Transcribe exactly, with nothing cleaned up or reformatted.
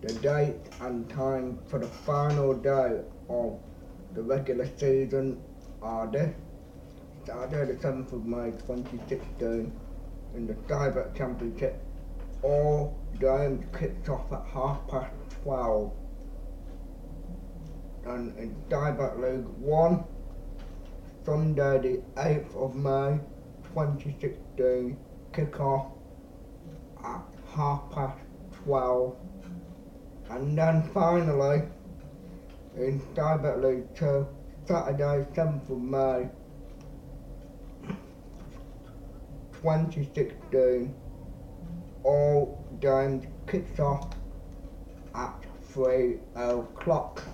The date and time for the final day of the regular season are this: Saturday the seventh of May twenty sixteen in the Divert Championship. All games kicked off at half past twelve. And in Divert League one, Sunday the eighth of May twenty sixteen, kick off at half past twelve. And then finally, in Divert League two, Saturday seventh of May twenty sixteen, all games kicked off at three o'clock.